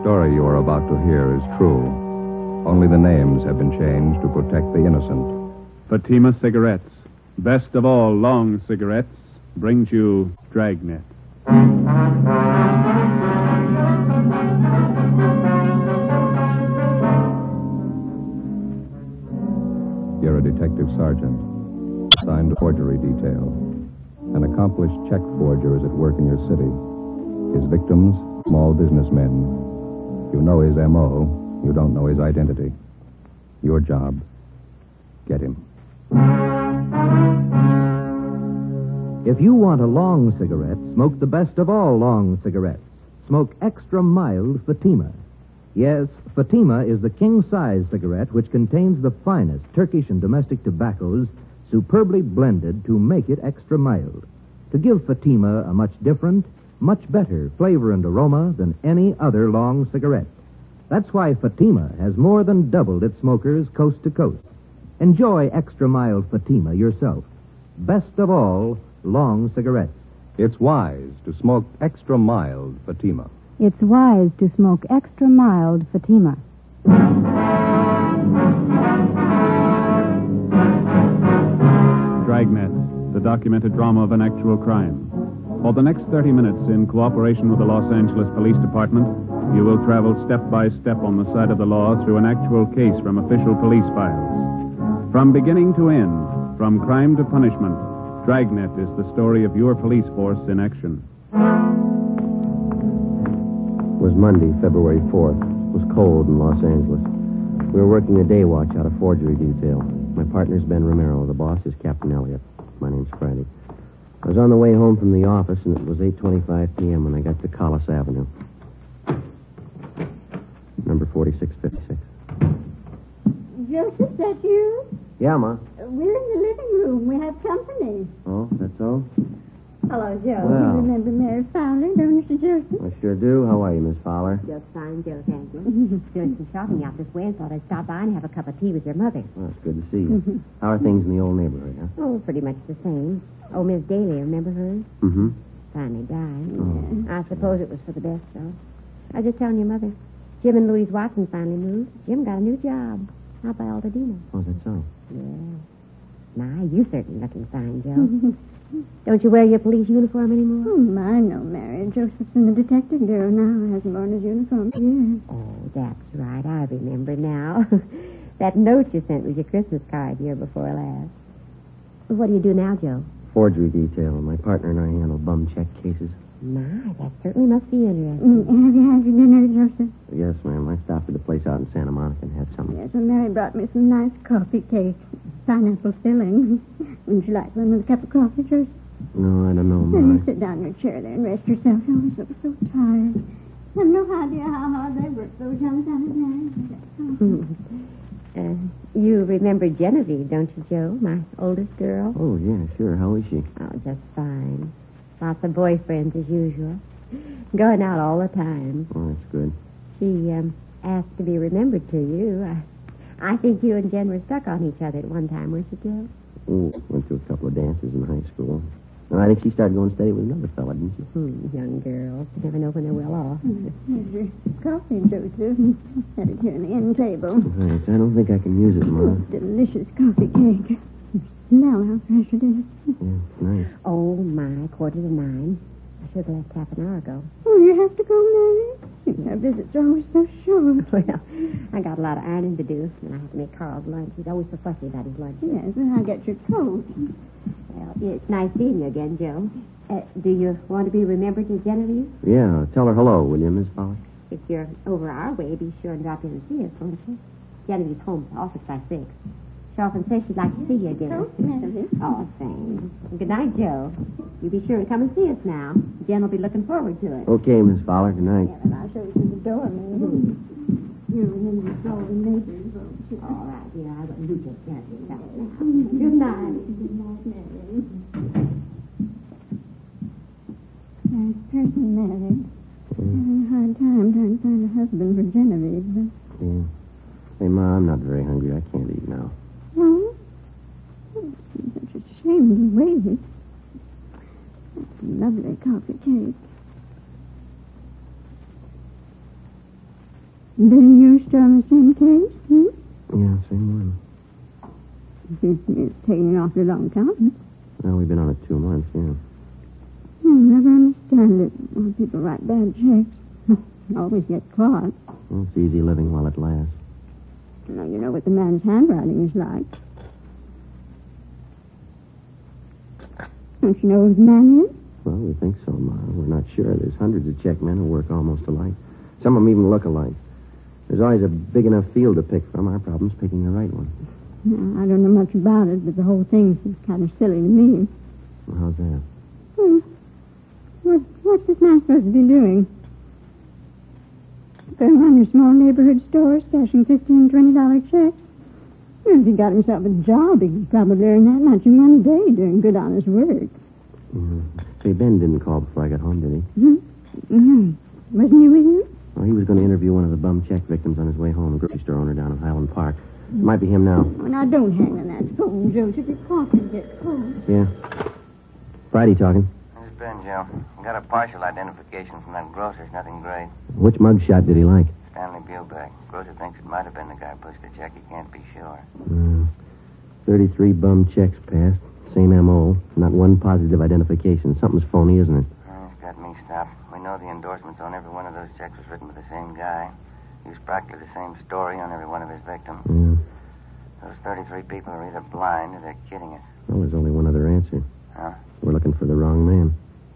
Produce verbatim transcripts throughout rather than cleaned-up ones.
story you are about to hear is true. Only the names have been changed to protect the innocent. Fatima Cigarettes, best of all long cigarettes, brings you Dragnet. You're a detective sergeant, assigned to forgery detail. An accomplished check forger is at work in your city. His victims, small businessmen. You know his M O. You don't know his identity. Your job, get him. If you want a long cigarette, smoke the best of all long cigarettes. Smoke extra mild Fatima. Yes, Fatima is the king-size cigarette which contains the finest Turkish and domestic tobaccos superbly blended to make it extra mild, to give Fatima a much different, much better flavor and aroma than any other long cigarette. That's why Fatima has more than doubled its smokers coast to coast. Enjoy extra mild Fatima yourself. Best of all, long cigarettes. It's wise to smoke extra mild Fatima. It's wise to smoke extra mild Fatima. Dragnet, the documented drama of an actual crime. For the next thirty minutes, in cooperation with the Los Angeles Police Department, you will travel step by step on the side of the law through an actual case from official police files. From beginning to end, from crime to punishment, Dragnet is the story of your police force in action. It was Monday, February fourth. It was cold in Los Angeles. We were working a day watch out of forgery detail. My partner's Ben Romero. The boss is Captain Elliott. My name's Friday. I was on the way home from the office, and it was eight twenty-five p.m. when I got to Collis Avenue. Number forty-six fifty-six. Joseph, that you? Yeah, Ma. We're in the living room. We have company. Oh, that's all? Hello, Joe. Well. You remember Mary Fowler, don't you, Mister Joseph? I sure do. How are you, Miss Fowler? Just fine, Joe, thank you. Doing some shopping out this way and thought I'd stop by and have a cup of tea with your mother. Well, it's good to see you. How are things in the old neighborhood, huh? Oh, pretty much the same. Oh, Miss Daly, remember her? Mm-hmm. Finally died. Oh. I suppose it was for the best, though. I was just telling your mother. Jim and Louise Watson finally moved. Jim got a new job out by Altadena. Oh, that's all. Yeah. My, you certainly looking fine, Joe. Don't you wear your police uniform anymore? Oh, my, no, Mary. Joseph's in the detective bureau now. Hasn't worn his uniform yet. Oh, that's right. I remember now. That note you sent with your Christmas card year before last. What do you do now, Joe? Forgery detail. My partner and I handle bum check cases. My, that certainly must be interesting. Mm, have you had your dinner, Joseph? Yes, ma'am. I stopped at the place out in Santa Monica and had something. Yes, well, Mary brought me some nice coffee cake. Pineapple filling. Wouldn't you like one with a cup of coffee, Joseph? No, I don't know, Well, you Ma. sit down in your chair there and rest yourself. You always look so tired. I have no idea how hard they work, those young fellas, Mary. Uh, you remember Genevieve, don't you, Joe? My oldest girl? Oh, yeah, sure. How is she? Oh, just fine. Lots of boyfriends, as usual. Going out all the time. Oh, that's good. She um, asked to be remembered to you. I, I think you and Jen were stuck on each other at one time, weren't you, Joe? Oh, went to a couple of dances in high school. And I think she started going steady with another fella, didn't she? Hmm, young girls. You never know when they're well off. Here's your coffee, Joseph. Had it here on the end table. Thanks. I don't think I can use it, Ma. Delicious coffee cake. Smell how fresh it is. Yeah, it's nice. Oh, my, quarter to nine. I should have left half an hour ago. Oh, you have to go, Mary? Our visits are always so short. Well, I got a lot of ironing to do, and I have to make Carl's lunch. He's always so fussy about his lunch. Yes, well, I'll get your coat. Well, it's nice seeing you again, Joe. Uh, do you want to be remembered as Genevieve? Yeah, tell her hello, will you, Miss Fowler? If you're over our way, be sure and drop in and see us, won't you? Genevieve's home to the office by six. She often says she'd like to see you again. Oh, Mary. Oh, thanks. Good night, Joe. You be sure and come and see us now. Jen will be looking forward to it. Okay, Miss Fowler. Good night. Yeah, well, I'll show you to the door, Mary. You remember all the neighbors, won't you? All right, dear. I wouldn't do just that yourself now. Good night. Good night, Mary. Nice person, Mary. Having a hard time trying to find a husband for Genevieve. But... Yeah. Hey, Ma, I'm not very hungry. I can't eat now. No? Oh, it's such a shame to waste. That's a lovely coffee cake. Then you're still on the same case, hmm? Yeah, same one. Seems to me it's taking an awfully long time. Well, we've been on it two months, yeah. I'll never understand it when people write bad checks. Always get caught. Well, it's easy living while it lasts. Now, you know what the man's handwriting is like. Don't you know who the man is? Well, we think so, Ma. We're not sure. There's hundreds of check men who work almost alike. Some of them even look alike. There's always a big enough field to pick from. Our problem's picking the right one. Now, I don't know much about it, but the whole thing seems kind of silly to me. Well, how's that? Hmm. What, what's this man supposed to be doing? Going around your small neighborhood stores, cashing fifteen, twenty dollar checks. Well, if he got himself a job, he could probably earn that much in one day doing good, honest work. Mm-hmm. Say, Ben didn't call before I got home, did he? Hmm? Mm-hmm. Wasn't he with you? Well, he was going to interview one of the bum check victims on his way home, a grocery store owner down in Highland Park. It might be him now. Oh, now, don't hang on that phone, Joe, till your coffee gets cold. Yeah. Friday talking. This is Ben, Joe. Got a partial identification from that grocer's. Nothing great. Which mugshot did he like? Stanley Bubeck. Grocer thinks it might have been the guy who pushed the check. He can't be sure. Uh, thirty-three bum checks passed. Same M O. Not one positive identification. Something's phony, isn't it? Oh, it's got me stopped. We know the endorsements on every one of those checks was written by the same guy. Used practically the same story on every one of his victims. Yeah. Those thirty-three people are either blind or they're kidding us. Well, there's only one other answer. Huh? We're looking for the wrong man.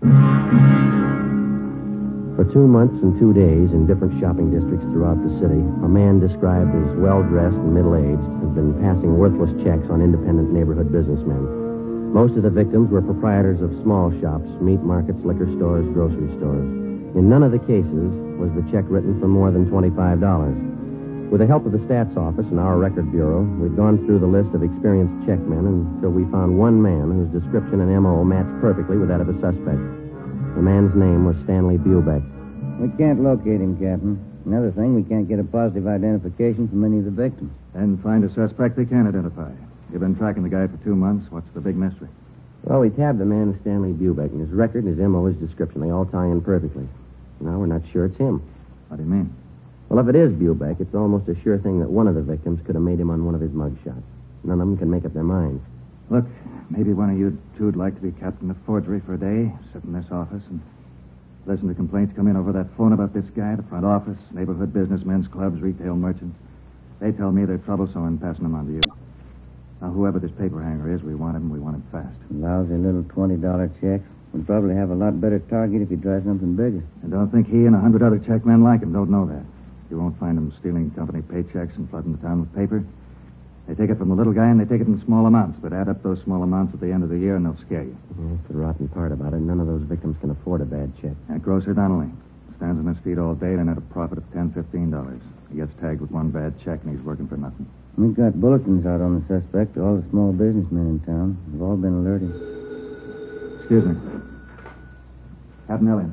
For two months and two days in different shopping districts throughout the city, a man described as well-dressed and middle-aged has been passing worthless checks on independent neighborhood businessmen. Most of the victims were proprietors of small shops, meat markets, liquor stores, grocery stores. In none of the cases was the check written for more than twenty-five dollars. With the help of the Stats Office and our Record Bureau, we'd gone through the list of experienced checkmen until we found one man whose description and M O matched perfectly with that of a suspect. The man's name was Stanley Bubeck. We can't locate him, Captain. Another thing, we can't get a positive identification from any of the victims. And find a suspect they can identify. You've been tracking the guy for two months. What's the big mystery? Well, we tabbed the man as Stanley Bubeck, and his record and his M O, his description, they all tie in perfectly. Now we're not sure it's him. What do you mean? Well, if it is Bubeck, it's almost a sure thing that one of the victims could have made him on one of his mugshots. None of them can make up their minds. Look, maybe one of you two'd like to be captain of forgery for a day, sit in this office and listen to complaints come in over that phone about this guy, the front office, neighborhood businessmen's clubs, retail merchants. They tell me they're troublesome and passing them on to you. Now, whoever this paper hanger is, we want him, we want him fast. Lousy little twenty dollar checks. We'd probably have a lot better target if he tried something bigger. And don't think he and a hundred other checkmen like him don't know that. You won't find them stealing company paychecks and flooding the town with paper. They take it from the little guy, and they take it in small amounts, but add up those small amounts at the end of the year, and they'll scare you. Well, that's the rotten part about it. None of those victims can afford a bad check. That grocer Donnelly stands on his feet all day to net a profit of ten, fifteen dollars. He gets tagged with one bad check, and he's working for nothing. We've got bulletins out on the suspect. All the small businessmen in town have all been alerted. Excuse me. Captain Elliott.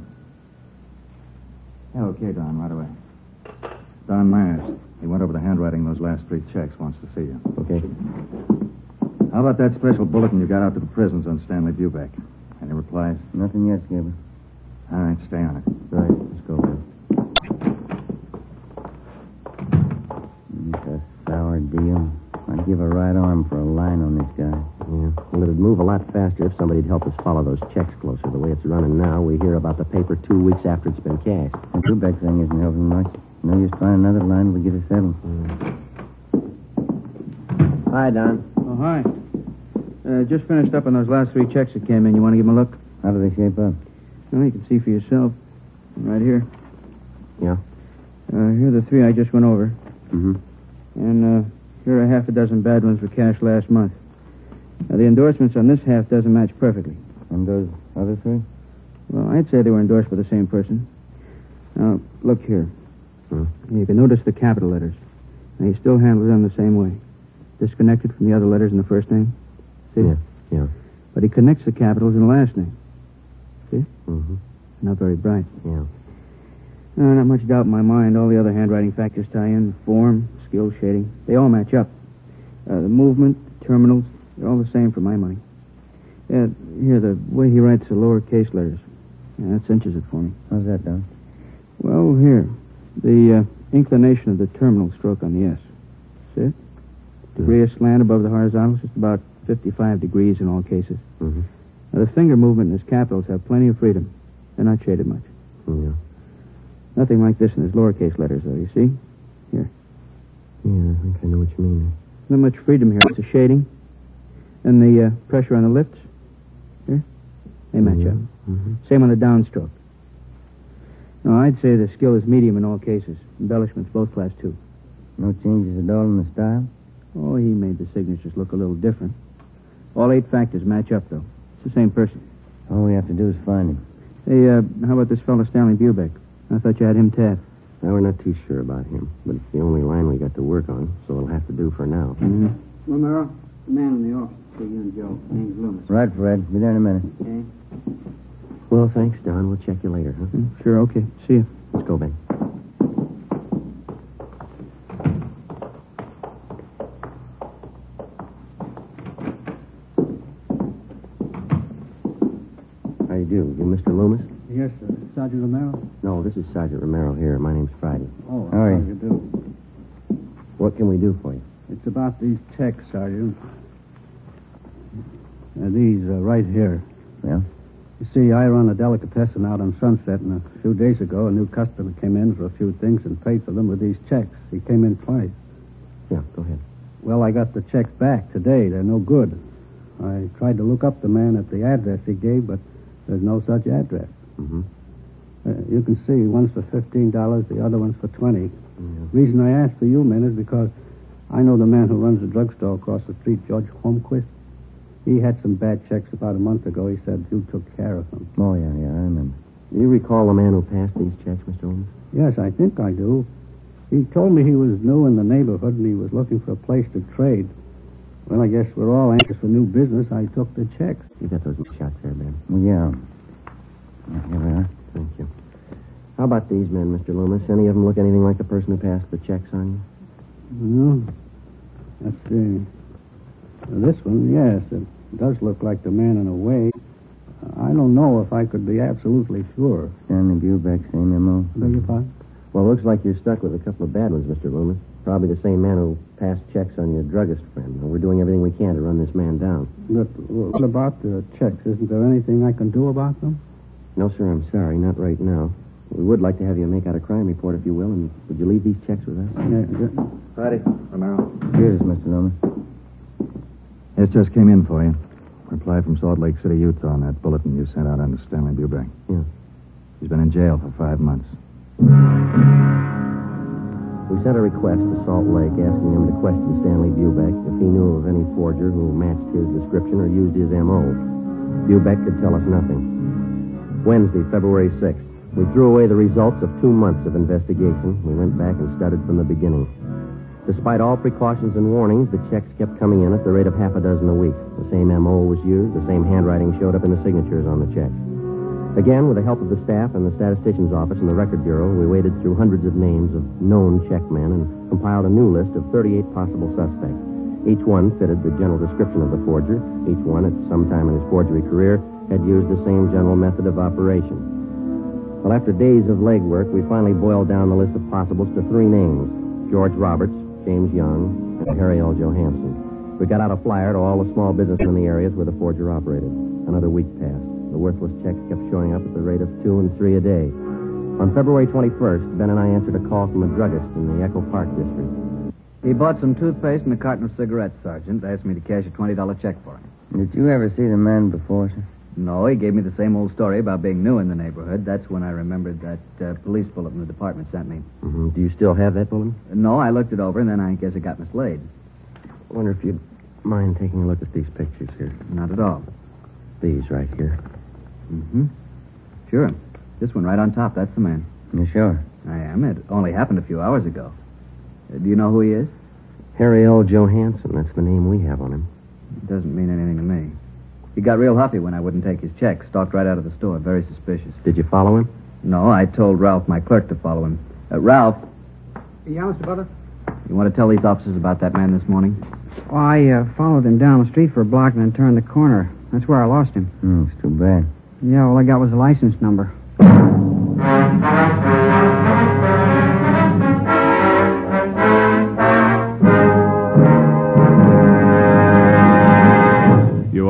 Yeah, okay, Don, right away. Don Myers. He went over the handwriting of those last three checks. Wants to see you. Okay. How about that special bulletin you got out to the prisons on Stanley Bubeck? Any replies? Nothing yet, Skipper. All right, stay on it. Right, let's go, Ben. It's a sour deal. I'd give a right arm for a line on this guy. Yeah. Well, it'd move a lot faster if somebody'd help us follow those checks closer. The way it's running now, we hear about the paper two weeks after it's been cashed. The Bubeck thing isn't helping much. No use find another line if we get it settled. Mm. Hi, Don. Oh, hi. Uh, just finished up on those last three checks that came in. You want to give them a look? How do they shape up? Well, you can see for yourself. Right here. Yeah? Uh, here are the three I just went over. Mm-hmm. And uh, here are half a dozen bad ones for cash last month. Now, the endorsements on this half doesn't match perfectly. And those other three? Well, I'd say they were endorsed by the same person. Now, look here. Hmm. You can notice the capital letters. And he still handles them the same way. Disconnected from the other letters in the first name. See? Yeah, yeah. But he connects the capitals in the last name. See? Mm-hmm. Not very bright. Yeah. Uh, not much doubt in my mind. All the other handwriting factors tie in. Form, skill, shading. They all match up. Uh, the movement, the terminals, they're all the same for my money. Yeah, here, the way he writes the lowercase letters. Yeah, that cinches it for me. How's that, Don? Well, here. The uh, inclination of the terminal stroke on the S. See it? Degree of slant above the horizontal is just about fifty-five degrees in all cases. Mm-hmm. Now, the finger movement and his capitals have plenty of freedom. They're not shaded much. Yeah. Nothing like this in his lowercase letters, though, you see? Here. Yeah, I think I know what you mean. Not much freedom here. It's a shading. And the uh, pressure on the lips. Here. They match Yeah. up. Mm-hmm. Same on the downstroke. No, I'd say the skill is medium in all cases. Embellishments, both class two. No changes at all in the style? Oh, he made the signatures look a little different. All eight factors match up, though. It's the same person. All we have to do is find him. Hey, uh, how about this fellow Stanley Bubeck? I thought you had him tapped. Well, we're not too sure about him, but it's the only line we got to work on, so it'll have to do for now. Mm-hmm. Romero, the man in the office. See you and Joe. Name's Loomis. Right, Fred. Be there in a minute. Okay. Well, thanks, Don. We'll check you later, huh? Mm, sure, okay. See you. Let's go, Ben. How do you do? You Mister Loomis? Yes, sir. Sergeant Romero? No, this is Sergeant Romero here. My name's Friday. Oh, How are how you? do you do? What can we do for you? It's about these checks, Sergeant. Uh, these uh, right here. Yeah? You see, I run a delicatessen out on Sunset, and a few days ago, a new customer came in for a few things and paid for them with these checks. He came in twice. Yeah, go ahead. Well, I got the checks back today. They're no good. I tried to look up the man at the address he gave, but there's no such address. Mm-hmm. Uh, you can see one's for fifteen dollars, the other one's for twenty. Yeah. Reason I asked for you men is because I know the man who runs the drugstore across the street, George Holmquist. He had some bad checks about a month ago. He said you took care of them. Oh, yeah, yeah, I remember. Do you recall the man who passed these checks, Mister Loomis? Yes, I think I do. He told me he was new in the neighborhood and he was looking for a place to trade. Well, I guess we're all anxious for new business. I took the checks. You got those shots there, Ben. Well, yeah. Here we are. Thank you. How about these men, Mister Loomis? Any of them look anything like the person who passed the checks on you? No. Let's see. This one, yes, it does look like the man in a way. Uh, I don't know if I could be absolutely sure. Stanley Bubeck, same M O. Beg your pardon? Well, it looks like you're stuck with a couple of bad ones, Mister Loomis. Probably the same man who passed checks on your druggist friend. We're doing everything we can to run this man down. But what about the checks? Isn't there anything I can do about them? No, sir, I'm sorry. Not right now. We would like to have you make out a crime report, if you will, and would you leave these checks with us? Yeah, yeah. Friday, Romero. Here's Mister Loomis. This just came in for you. Reply from Salt Lake City, Utah on that bulletin you sent out on Stanley Bubeck. Yeah. He's been in jail for five months. We sent a request to Salt Lake asking him to question Stanley Bubeck if he knew of any forger who matched his description or used his M O. Bubeck could tell us nothing. Wednesday, February sixth. We threw away the results of two months of investigation. We went back and started from the beginning. Despite all precautions and warnings, the checks kept coming in at the rate of half a dozen a week. The same M O was used. The same handwriting showed up in the signatures on the checks. Again, with the help of the staff and the statistician's office and the record bureau, we waded through hundreds of names of known checkmen and compiled a new list of thirty-eight possible suspects. Each one fitted the general description of the forger. Each one, at some time in his forgery career, had used the same general method of operation. Well, after days of legwork, we finally boiled down the list of possibles to three names: George Roberts, James Young, and Harry L. Johansson. We got out a flyer to all the small businesses in the areas where the forger operated. Another week passed. The worthless checks kept showing up at the rate of two and three a day. On February twenty-first, Ben and I answered a call from a druggist in the Echo Park district. He bought some toothpaste and a carton of cigarettes, Sergeant. Asked me to cash a twenty dollar check for him. Did you ever see the man before, sir? No, he gave me the same old story about being new in the neighborhood. That's when I remembered that uh, police bulletin the department sent me. Mm-hmm. Do you still have that bulletin? No, I looked it over, and then I guess it got mislaid. I wonder if you'd mind taking a look at these pictures here. Not at all. These right here. Mm-hmm. Sure. This one right on top, that's the man. You sure? I am. It only happened a few hours ago. Uh, do you know who he is? Harry L. Johansson. That's the name we have on him. It doesn't mean anything to me. He got real huffy when I wouldn't take his check. Stalked right out of the store. Very suspicious. Did you follow him? No, I told Ralph, my clerk, to follow him. Uh, Ralph, Yeah, Mister Butler? you want to tell these officers about that man this morning? Well, I uh, followed him down the street for a block and then turned the corner. That's where I lost him. Hmm, it's too bad. Yeah, all I got was a license number.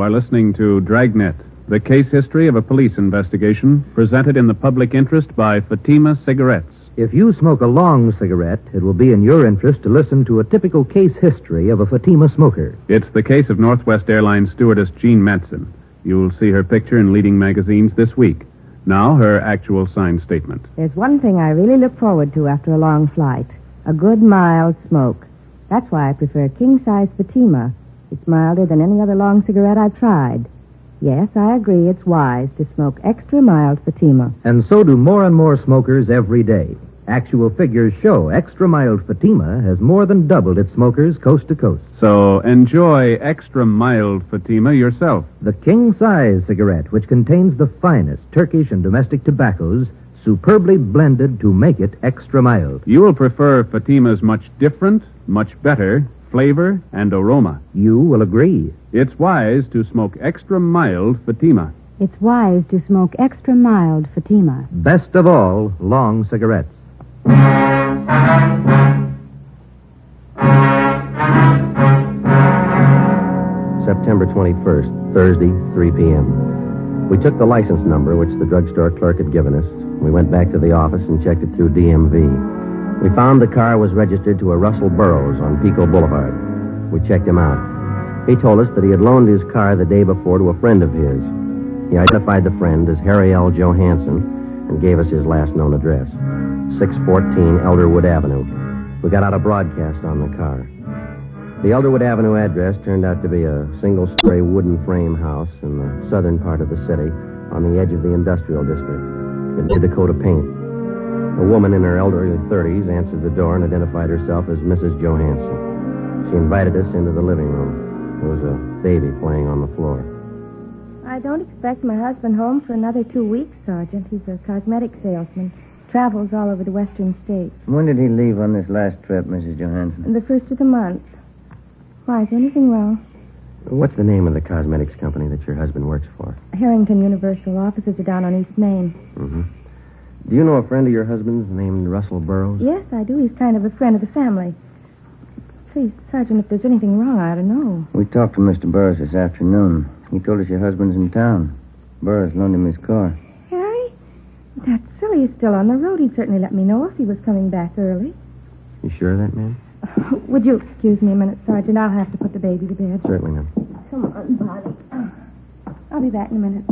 are listening to Dragnet, the case history of a police investigation presented in the public interest by Fatima Cigarettes. If you smoke a long cigarette, it will be in your interest to listen to a typical case history of a Fatima smoker. It's the case of Northwest Airlines stewardess Jean Matson. You'll see her picture in leading magazines this week. Now, her actual signed statement. There's one thing I really look forward to after a long flight. A good, mild smoke. That's why I prefer king-size Fatima. It's milder than any other long cigarette I've tried. Yes, I agree it's wise to smoke extra mild Fatima. And so do more and more smokers every day. Actual figures show extra mild Fatima has more than doubled its smokers coast to coast. So enjoy extra mild Fatima yourself. The king-size cigarette, which contains the finest Turkish and domestic tobaccos, superbly blended to make it extra mild. You will prefer Fatima's much different, much better flavor and aroma. You will agree. It's wise to smoke extra mild Fatima. It's wise to smoke extra mild Fatima. Best of all, long cigarettes. September twenty-first, Thursday, three p.m. We took the license number which the drugstore clerk had given us. We went back to the office and checked it through D M V. We found the car was registered to a Russell Burroughs on Pico Boulevard. We checked him out. He told us that he had loaned his car the day before to a friend of his. He identified the friend as Harry L. Johansson and gave us his last known address, six fourteen Elderwood Avenue. We got out a broadcast on the car. The Elderwood Avenue address turned out to be a single-story wooden frame house in the southern part of the city on the edge of the industrial district. It did a coat of paint. A woman in her elderly thirties answered the door and identified herself as Missus Johansson. She invited us into the living room. There was a baby playing on the floor. I don't expect my husband home for another two weeks, Sergeant. He's a cosmetic salesman. Travels all over the western states. When did he leave on this last trip, Missus Johansson? The first of the month. Why, is anything wrong? What's the name of the cosmetics company that your husband works for? Harrington Universal. Offices are down on East Main. Mm-hmm. Do you know a friend of your husband's named Russell Burroughs? Yes, I do. He's kind of a friend of the family. Please, Sergeant, if there's anything wrong, I ought to know. We talked to Mister Burroughs this afternoon. He told us your husband's in town. Burroughs loaned him his car. Harry? That's silly. He's still on the road. He'd certainly let me know if he was coming back early. You sure of that, ma'am? Would you excuse me a minute, Sergeant? I'll have to put the baby to bed. Certainly, ma'am. Come on, Bonnie. I'll be back in a minute.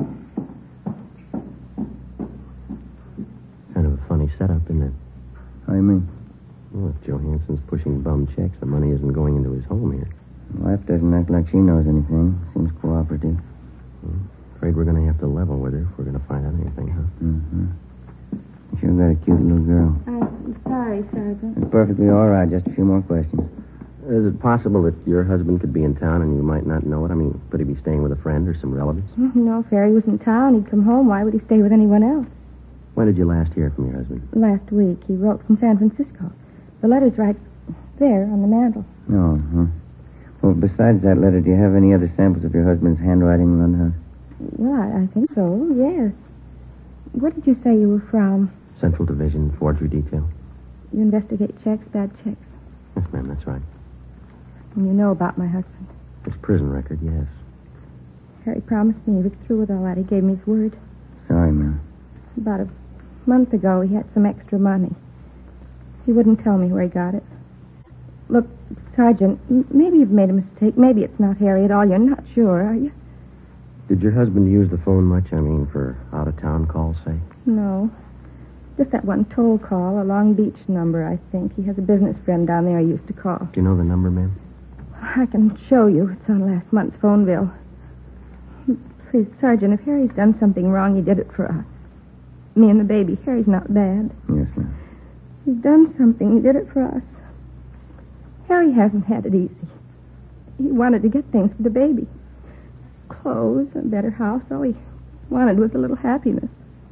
Kind of a funny setup, isn't it? How do you mean? Well, if Johansson's pushing bum checks, the money isn't going into his home here. Wife doesn't act like she knows anything. Seems cooperative. Well, afraid we're going to have to level with her if we're going to find out anything, huh? Mm-hmm. You sure got a cute little girl. I'm sorry, Sergeant. It's perfectly all right. Just a few more questions. Is it possible that your husband could be in town and you might not know it? I mean, could he be staying with a friend or some relatives? No, if Harry was in town, he'd come home. Why would he stay with anyone else? When did you last hear from your husband? Last week. He wrote from San Francisco. The letter's right there on the mantel. Oh, huh. Well, besides that letter, do you have any other samples of your husband's handwriting around the house? Well, I, I think so, yes. Where did you say you were from? Central Division, Forgery Detail. You investigate checks, bad checks. Yes, ma'am, that's right. And you know about my husband. His prison record, yes. Harry promised me he was through with all that. He gave me his word. Sorry, ma'am. About a month ago, he had some extra money. He wouldn't tell me where he got it. Look, Sergeant, m- maybe you've made a mistake. Maybe it's not Harry at all. You're not sure, are you? Did your husband use the phone much? I mean, for out-of-town calls, say? No. Just that one toll call, a Long Beach number, I think. He has a business friend down there he used to call. Do you know the number, ma'am? I can show you. It's on last month's phone bill. Please, Sergeant, if Harry's done something wrong, he did it for us. Me and the baby. Harry's not bad. Yes, ma'am. He's done something. He did it for us. Harry hasn't had it easy. He wanted to get things for the baby. Clothes, a better house. All he wanted was a little happiness.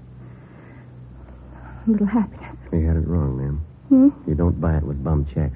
A little happiness. You had it wrong, ma'am. Hmm? You don't buy it with bum checks.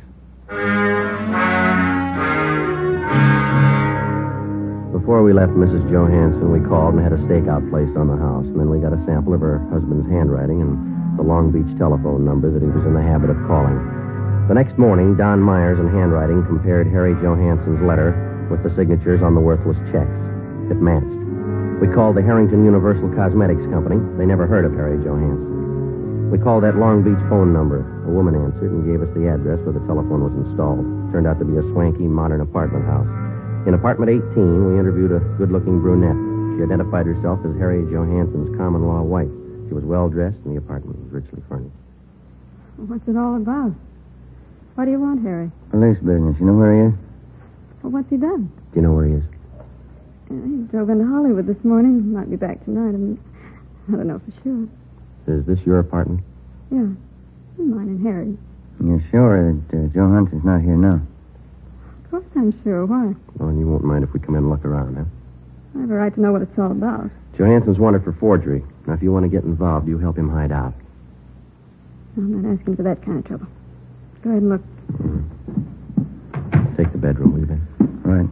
Before we left Missus Johansson, we called and had a stakeout placed on the house. And then we got a sample of her husband's handwriting and the Long Beach telephone number that he was in the habit of calling. The next morning, Don Myers in handwriting compared Harry Johansson's letter with the signatures on the worthless checks. It matched. We called the Harrington Universal Cosmetics Company. They never heard of Harry Johansson. We called that Long Beach phone number. A woman answered and gave us the address where the telephone was installed. Turned out to be a swanky, modern apartment house. In apartment eighteen, we interviewed a good-looking brunette. She identified herself as Harry Johansson's common-law wife. She was well-dressed, and the apartment was richly furnished. What's it all about? What do you want, Harry? Police business. You know where he is? Well, what's he done? Do you know where he is? Uh, he drove into Hollywood this morning. Might be back tonight. I, mean, I don't know for sure. Is this your apartment? Yeah. Mine and Harry. You're sure that uh, Johansson's not here now? Of course I'm sure. Why? Well, you won't mind if we come in and look around, huh? I have a right to know what it's all about. Johansson's wanted for forgery. Now, if you want to get involved, you help him hide out. I'm not asking for that kind of trouble. Go ahead and look. Mm. Take the bedroom, will you, Ben? Right.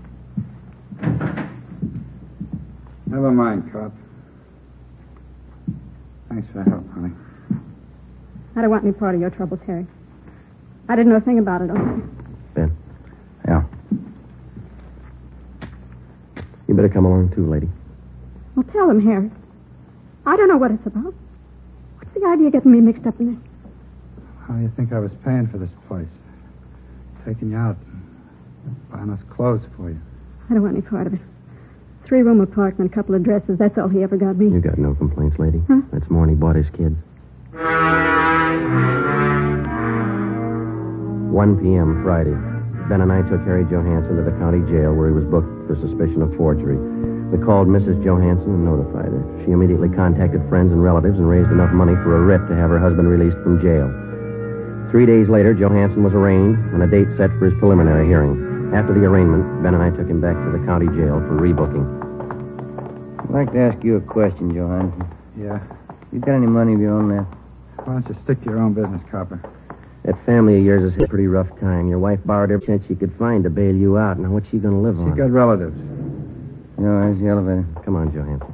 Never mind, cop. Thanks for the help, honey. I don't want any part of your troubles, Harry. I didn't know a thing about it, okay? Ben? Yeah. You better come along, too, lady. Well, tell him, Harry. I don't know what it's about. What's the idea of getting me mixed up in this? How do you think I was paying for this place? Taking you out and buying us clothes for you. I don't want any part of it. Three-room apartment, a couple of dresses. That's all he ever got me. You got no complaints, lady. Huh? That's more than he bought his kids. one p.m. Friday. Ben and I took Harry Johansson to the county jail where he was booked for suspicion of forgery. We called Missus Johansson and notified her. She immediately contacted friends and relatives and raised enough money for a writ to have her husband released from jail. Three days later, Johansson was arraigned and a date set for his preliminary hearing. After the arraignment, Ben and I took him back to the county jail for rebooking. I'd like to ask you a question, Johansson. Yeah? You got any money of your own left? Why don't you stick to your own business, copper? That family of yours has had a pretty rough time. Your wife borrowed every cent she could find to bail you out. Now, what's she going to live on? She's got relatives. No, there's the elevator. Come on, Johansson.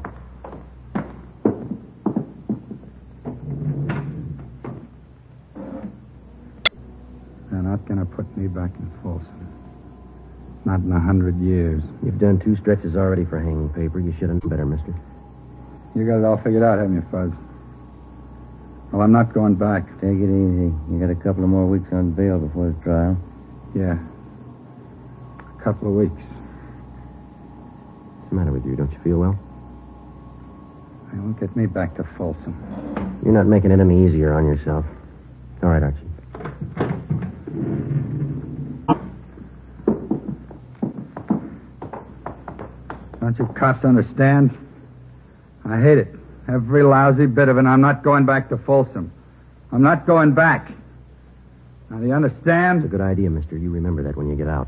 They're not going to put me back in Folsom. Not in a hundred years. You've done two stretches already for hanging paper. You should have known better, mister. You got it all figured out, haven't you, Fuzz? Well, I'm not going back. Take it easy. You got a couple of more weeks on bail before the trial. Yeah. A couple of weeks. What's the matter with you? Don't you feel well? They won't get me back to Folsom. You're not making it any easier on yourself. All right, Archie. Don't you cops understand? I hate it. Every lousy bit of it. I'm not going back to Folsom. I'm not going back. Now, do you understand? It's a good idea, mister. You remember that when you get out.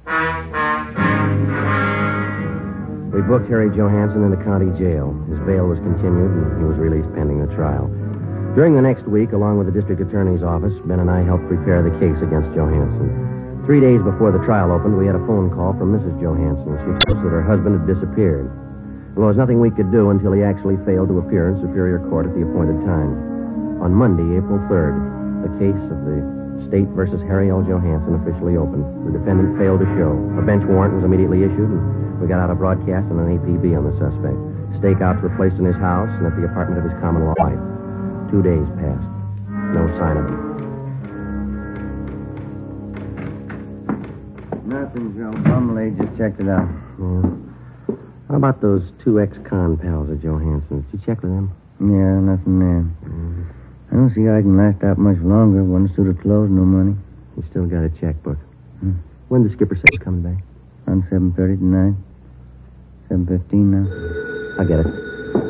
We booked Harry Johansson in the county jail. His bail was continued, and he was released pending the trial. During the next week, along with the district attorney's office, Ben and I helped prepare the case against Johansson. Three days before the trial opened, we had a phone call from Missus Johansson. She told us that her husband had disappeared. Well, there was nothing we could do until he actually failed to appear in Superior Court at the appointed time. On Monday, April third, the case of the State versus Harry L. Johansson officially opened. The defendant failed to show. A bench warrant was immediately issued, and we got out a broadcast and an A P B on the suspect. Stakeouts were placed in his house and at the apartment of his common-law wife. Two days passed. No sign of him. Nothing, Joe. Bumley just checked it out. Yeah. How about those two ex-con pals of Johansson's? Did you check with them? Yeah, nothing there. Mm. I don't see how I can last out much longer. One suit of clothes, no money. You still got a checkbook. Hmm. When did the skipper say he's coming back? On seven thirty tonight. seven fifteen now. I get it.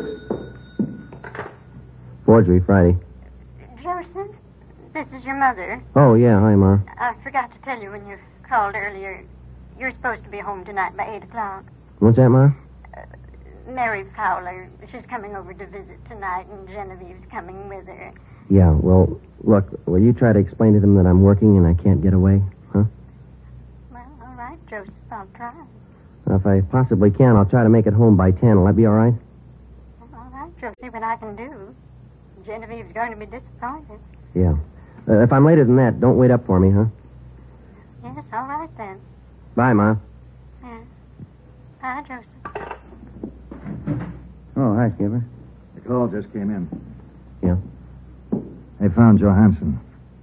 Forgery, Friday. Joseph, this is your mother. Oh, yeah. Hi, Ma. I forgot to tell you when you called earlier. You're supposed to be home tonight by eight o'clock. What's that, Ma? Uh, Mary Fowler, she's coming over to visit tonight, and Genevieve's coming with her. Yeah, well, look, will you try to explain to them that I'm working and I can't get away, huh? Well, all right, Joseph, I'll try. If I possibly can, I'll try to make it home by ten. Will that be all right? Well, all right, Joe, see what I can do. Genevieve's going to be disappointed. Yeah. Uh, if I'm later than that, don't wait up for me, huh? Yes, all right then. Bye, Ma. Yeah. Bye, Joseph. Oh, hi, Skipper. The call just came in. Yeah? They found Johansson.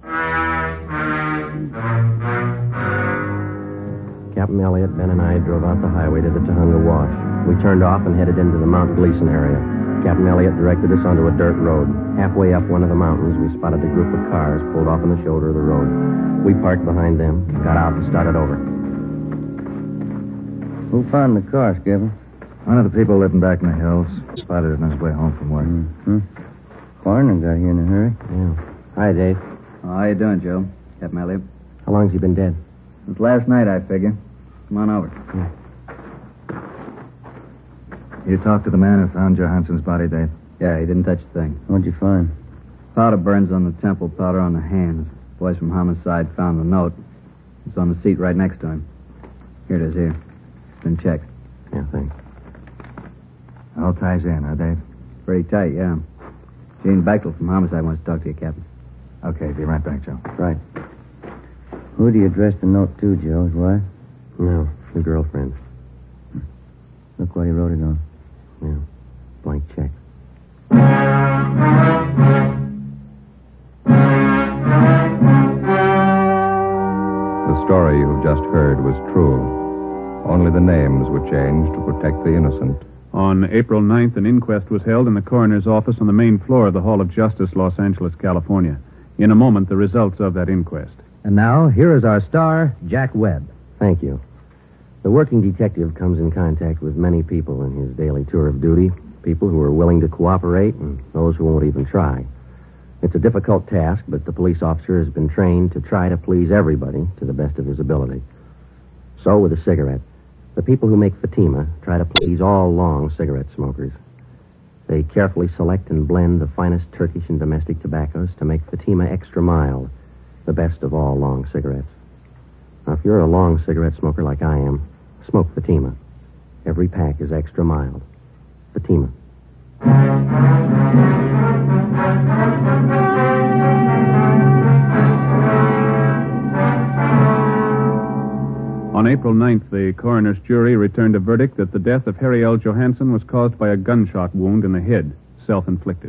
Captain Elliott, Ben, and I drove out the highway to the Tahunga Wash. We turned off and headed into the Mount Gleason area. Captain Elliott directed us onto a dirt road. Halfway up one of the mountains, we spotted a group of cars pulled off on the shoulder of the road. We parked behind them, got out, and started over. Who found the car, Skipper? One of the people living back in the hills. Spotted it on his way home from work. Mm-hmm. Coroner got here in a hurry. Yeah. Hi, Dave. Oh, how you doing, Joe? Captain Elliott. How long's he been dead? Since last night, I figure. Come on over. Yeah. You talked to the man who found Johansson's body, Dave? Yeah, he didn't touch a thing. What'd you find? Powder burns on the temple, powder on the hands. Boys from homicide found the note. It's on the seat right next to him. Here it is, here. It's been checked. Yeah, thanks. All ties in, huh, Dave? Pretty tight, yeah. Gene Bechtel from homicide wants to talk to you, Captain. Okay, be right back, Joe. Right. Who do you address the note to, Joe? His wife? No, the girlfriend. Look what he wrote it on. Yeah, blank check. The story you've just heard was true. Only the names were changed to protect the innocent. On April ninth, an inquest was held in the coroner's office on the main floor of the Hall of Justice, Los Angeles, California. In a moment, the results of that inquest. And now, here is our star, Jack Webb. Thank you. The working detective comes in contact with many people in his daily tour of duty, people who are willing to cooperate and those who won't even try. It's a difficult task, but the police officer has been trained to try to please everybody to the best of his ability. So with a cigarette, the people who make Fatima try to please all long cigarette smokers. They carefully select and blend the finest Turkish and domestic tobaccos to make Fatima extra mild, the best of all long cigarettes. Now, if you're a long cigarette smoker like I am, smoke Fatima. Every pack is extra mild. Fatima. On April ninth, the coroner's jury returned a verdict that the death of Harry L. Johansson was caused by a gunshot wound in the head, self-inflicted.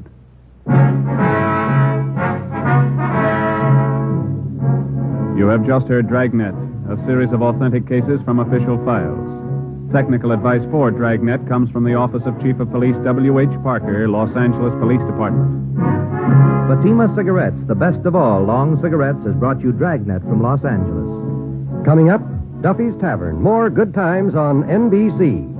You have just heard Dragnet, a series of authentic cases from official files. Technical advice for Dragnet comes from the Office of Chief of Police W H. Parker, Los Angeles Police Department. Fatima Cigarettes, the best of all long cigarettes, has brought you Dragnet from Los Angeles. Coming up, Duffy's Tavern. More good times on N B C.